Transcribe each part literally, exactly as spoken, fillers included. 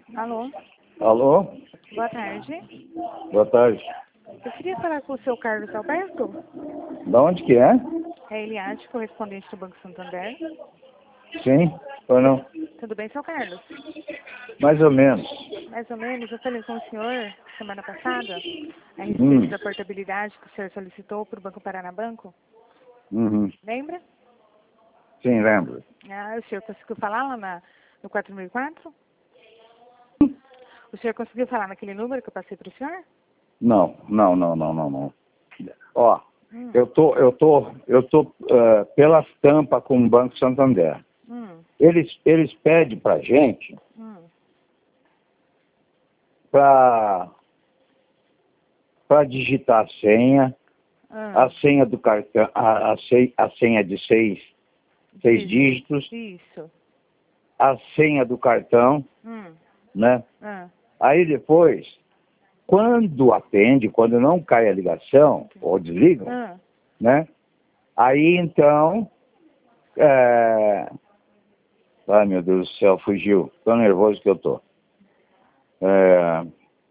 Alô? Alô? Boa tarde. Boa tarde. Eu queria falar com o seu Carlos Alberto. Da onde que é? É Eliade, correspondente do Banco Santander. Sim ou não? Tudo bem, seu Carlos? Mais ou menos. Mais ou menos, eu falei com o senhor semana passada a respeito Hum. da portabilidade que o senhor solicitou para o Banco Paraná Banco. Uhum. Lembra? Sim, lembro. Ah, o senhor conseguiu falar lá na, no quatro mil e quatro? O senhor conseguiu falar naquele número que eu passei para o senhor? Não, não, não, não, não, não. Ó, Hum. eu tô, eu tô, eu tô uh, pelas tampas com o Banco Santander. Hum. Eles, eles pedem pra gente Hum. para para digitar a senha, Ah. a senha do cartão, a, a, senha, a senha de seis, seis Isso. dígitos, Isso. a senha do cartão, Hum. né? Ah. Aí depois, quando atende, quando não cai a ligação, ou desligam, Ah. né? Aí então, é... ai meu Deus do céu, fugiu, tão nervoso que eu tô. É...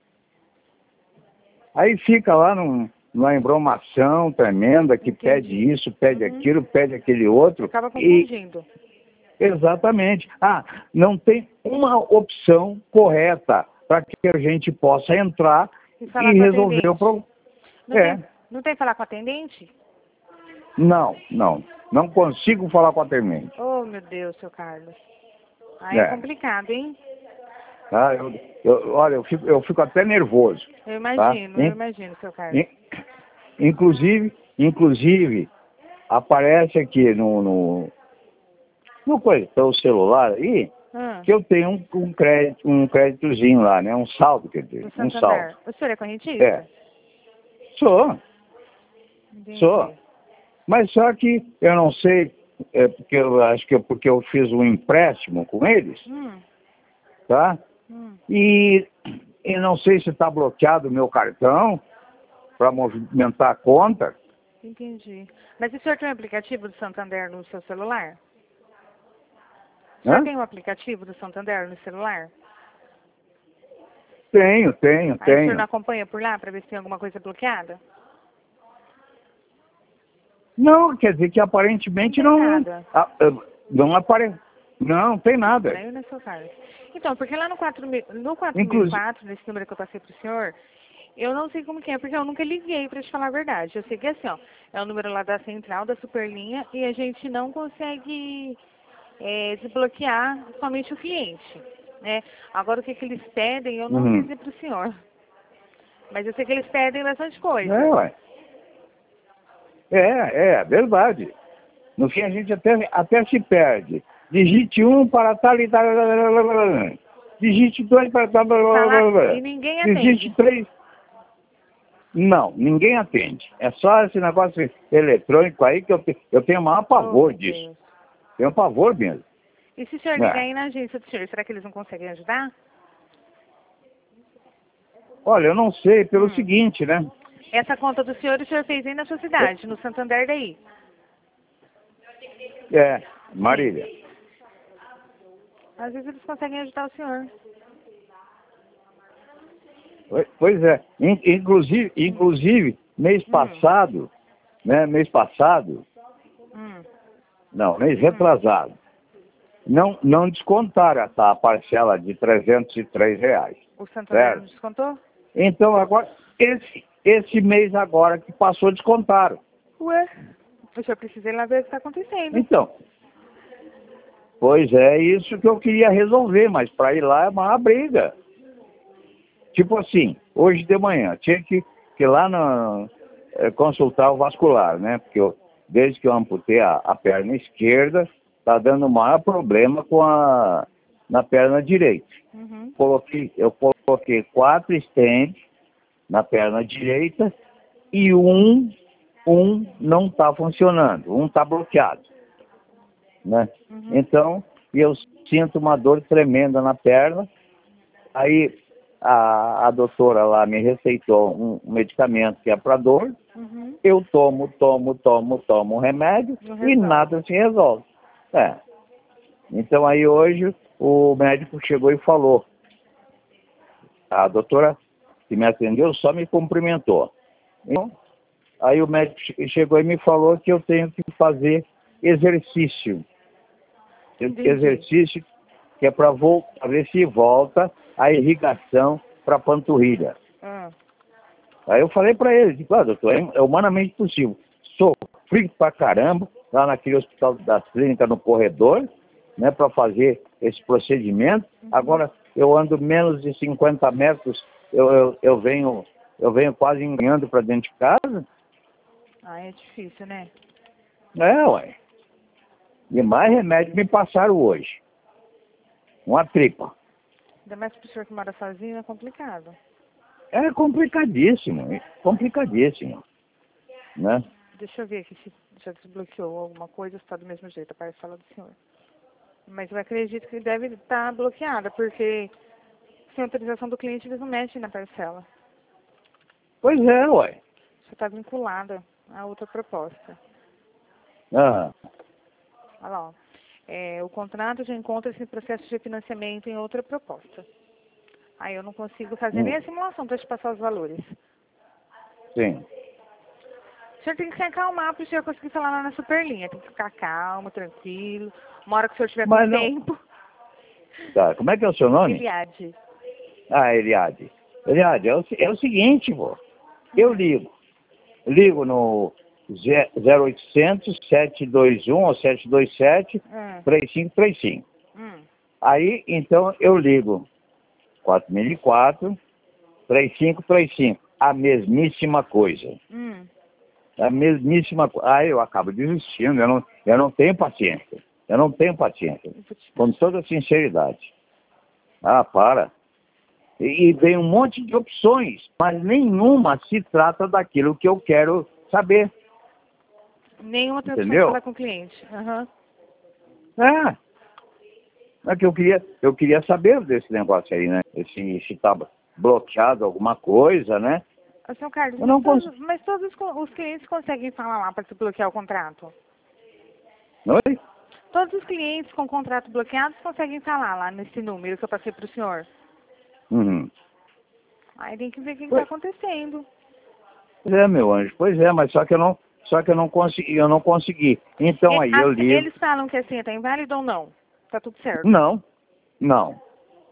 Aí fica lá num, numa embromação tremenda que Entendi. pede isso, pede Uhum. aquilo, pede aquele outro. Acaba E confundindo. exatamente. Ah, não tem uma opção correta para que a gente possa entrar E e falar com o resolver o atendente. problema. Não, É, tem, não tem falar com o atendente? não, não. Não consigo falar com a atendente. Oh, meu Deus, seu Carlos. Aí é É. complicado, hein? Ah, eu, eu, olha, eu fico, eu fico até nervoso. Eu Tá? imagino, eu In- imagino, seu Carlos. in- inclusive, inclusive, aparece aqui no, no, no coisa, pelo celular aí, Ah, que eu tenho um, um crédito, um créditozinho lá, né? Um saldo, quer dizer, no um saldo. Santander. O senhor é correntista? É, sou, sou. Entendi. Mas só que eu não sei, é, porque eu acho que é porque eu fiz um empréstimo com eles, Hum, tá? hum. E, e não sei se está bloqueado o meu cartão para movimentar a conta. Entendi. Mas o senhor tem um aplicativo do Santander no seu celular? O senhor Hã? tem um aplicativo do Santander no celular? Tenho, tenho, Aí o senhor não tenho. acompanha por lá para ver se tem alguma coisa bloqueada? Não, quer dizer que aparentemente Não tem não, nada. ah, ah, não aparece. Não, tem nada. Aí não é seu Carlos. Então, porque lá no quatro mil, no Inclusive, quatro mil e quatro, nesse número que eu passei pro senhor, eu não sei como que é, porque eu nunca liguei, para te falar a verdade. Eu sei que é assim, ó, é o número lá da central, da Superlinha, e a gente não consegue é, desbloquear somente o cliente, né? Agora, o que, que eles pedem, eu não sei uhum. dizer pro senhor. Mas eu sei que eles pedem bastante coisa. É, ué. É, é, verdade. No fim a gente até, até se perde. Digite um para tal e tal. Digite dois para tal. Falar, e ninguém Digite atende. três. Não, ninguém atende. É só esse negócio eletrônico aí que eu, te, eu tenho o maior Oh, pavor meu disso. Deus. Tenho pavor mesmo. E se o senhor ligar É. aí na agência do senhor, será que eles não conseguem ajudar? Olha, eu não sei, pelo Hum. seguinte, né? Essa conta do senhor, o senhor fez aí na sua cidade, no Santander daí. É, Sim. Marília. Às vezes eles conseguem ajudar o senhor. Pois é. In- Inclusive, inclusive mês Hum. passado, né? Mês passado, Hum. não, mês Hum. retrasado, não, não descontaram essa parcela de trezentos e três reais. O Santander não Certo? descontou? Então, agora, esse, esse mês agora que passou, descontaram. Ué? O senhor precisa ir lá ver o que está acontecendo. Então, pois é isso que eu queria resolver, mas para ir lá é uma briga. Tipo assim, hoje de manhã, tinha que, que ir lá na, é, consultar o vascular, né? Porque eu, desde que eu amputei a, a perna esquerda, tá dando o maior problema com a, na perna direita. Uhum. Coloquei, eu coloquei quatro estentes na perna direita e um, um não está funcionando, um está bloqueado, né? Uhum. Então, eu sinto uma dor tremenda na perna. Aí a, a doutora lá me receitou um, um medicamento que é para dor. Uhum. Eu tomo, tomo, tomo, tomo um remédio Não e resolve. nada se resolve. É. Então aí hoje o médico chegou e falou a doutora que me atendeu só me cumprimentou. Então, aí o médico chegou e me falou que eu tenho que fazer exercício. Entendi. Exercício que é para ver se volta a irrigação para a panturrilha. Ah. Aí eu falei para ele, tipo, ah, doutor, é humanamente possível. Sofri pra caramba lá naquele hospital das clínicas no corredor, né, para fazer esse procedimento. Uhum. Agora eu ando menos de cinquenta metros, eu, eu, eu venho eu venho quase enganhando para dentro de casa. Ah, é difícil, né? É, ué. E mais remédio me passaram hoje. Uma tripa. Ainda mais para o senhor que mora sozinho, é complicado. É complicadíssimo, é complicadíssimo, né? Deixa eu ver aqui se já desbloqueou alguma coisa, está do mesmo jeito a parcela do senhor. Mas eu acredito que deve estar bloqueada, porque sem autorização do cliente eles não mexem na parcela. Pois é, ué. Você está vinculada a outra proposta. Ah. Olha lá, ó. É, o contrato já encontra-se em processo de financiamento em outra proposta. Aí eu não consigo fazer Hum. nem a simulação para te passar os valores. Sim. O senhor tem que se acalmar para o senhor conseguir falar lá na Superlinha. Tem que ficar calmo, tranquilo. Uma hora que o senhor tiver Mas com não... tempo. Tá, como é que é o seu nome? Eliade. Ah, Eliade. Eliade, é o, é o seguinte, pô. Eu ligo. Ligo no zero oitocentos, sete dois um ou sete dois sete, Hum. três cinco três cinco. Hum. Aí, então, eu ligo quatro mil e quatro, três cinco três cinco. A mesmíssima coisa. Hum. A mesmíssima coisa. Aí eu acabo desistindo. Eu não, eu não tenho paciência. Eu não tenho paciência. Com toda sinceridade. Ah, para. E, e vem um monte de opções, mas nenhuma se trata daquilo que eu quero saber. Nenhuma tem opção de Entendeu? falar com o cliente. Aham. É. É que eu queria, eu queria saber desse negócio aí, né? Se estava bloqueado alguma coisa, né? Ô, senhor Carlos, Eu mas não todos, consigo. mas todos os, co- os clientes conseguem falar lá para se bloquear o contrato? Oi? Todos os clientes com contrato bloqueado conseguem falar lá nesse número que eu passei para o senhor. Uhum. Aí tem que ver o que está Pois acontecendo. pois é, meu anjo. Pois é, mas só que eu não, só que eu não consegui, eu não consegui. Então E- aí a- eu ligo. eles falam que a senha está inválida ou não? Tá tudo certo. Não, não.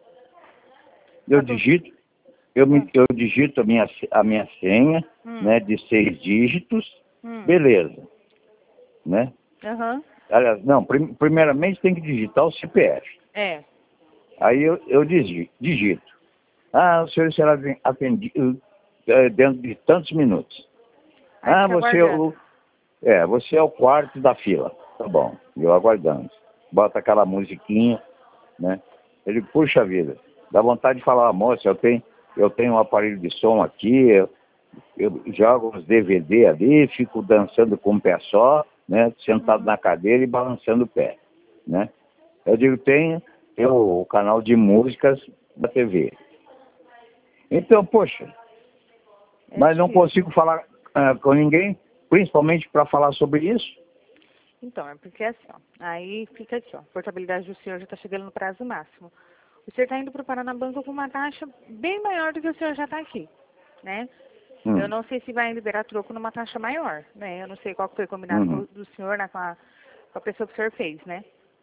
Eu Tá tudo... digito, eu, me, Hum. eu digito a minha, a minha senha, Hum. né, de seis dígitos, Hum. beleza, né? Aham. Aliás, não, prim, primeiramente tem que digitar o C P F. É. Aí eu, eu digi- digito. Ah, o senhor será atendido eh, dentro de tantos minutos. Aí Ah, fica você é o, aguardando. é, você é o quarto da fila. Tá bom, eu aguardando. Bota aquela musiquinha, né? Ele, puxa vida, dá vontade de falar, moça, eu tenho, eu tenho um aparelho de som aqui, eu, eu jogo os D V D ali, fico dançando com um pé só, né? Sentado Uhum. na cadeira e balançando o pé, né? Eu digo, tenho eu, o canal de músicas da T V. Então, poxa, É mas não difícil. consigo falar ah, com ninguém, principalmente para falar sobre isso. Então, é porque assim, ó. Aí fica aqui, ó. A portabilidade do senhor já está chegando no prazo máximo. O senhor está indo para o Paranabanco com uma taxa bem maior do que o senhor já está aqui, né? Hum, Eu não sei se vai liberar troco numa taxa maior, né? Eu não sei qual que foi combinado uhum, do, do senhor, né, com, a, com a pessoa que o senhor fez, né?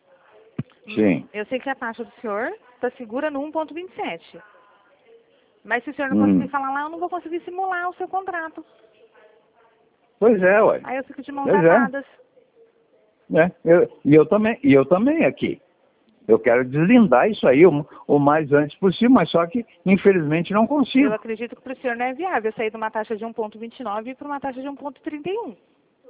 sim. Eu sei que a taxa do senhor está segura no um ponto vinte e sete. Mas se o senhor não conseguir Hum. falar lá, eu não vou conseguir simular o seu contrato. Pois é, ué. Aí eu fico de mãos Pois é. atadas. Né? Eu, e eu também, e eu também aqui. Eu quero deslindar isso aí o, o mais antes possível, mas só que, infelizmente, não Eu consigo. acredito que para o senhor não é viável sair de uma taxa de um ponto vinte e nove para uma taxa de um ponto trinta e um.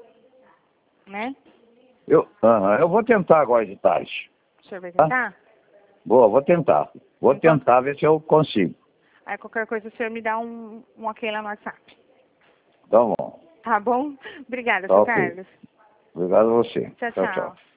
Né? Eu, aham, eu vou tentar agora de tarde. O senhor vai Tá? tentar? Boa, vou tentar. Vou Então, tentar ver se eu consigo. aí qualquer coisa o senhor me dá um, um ok lá no WhatsApp. Tá bom. Tá bom? Obrigada, Tá seu ok. Carlos. Obrigado a você. Tchau, Tchau, tchau. tchau.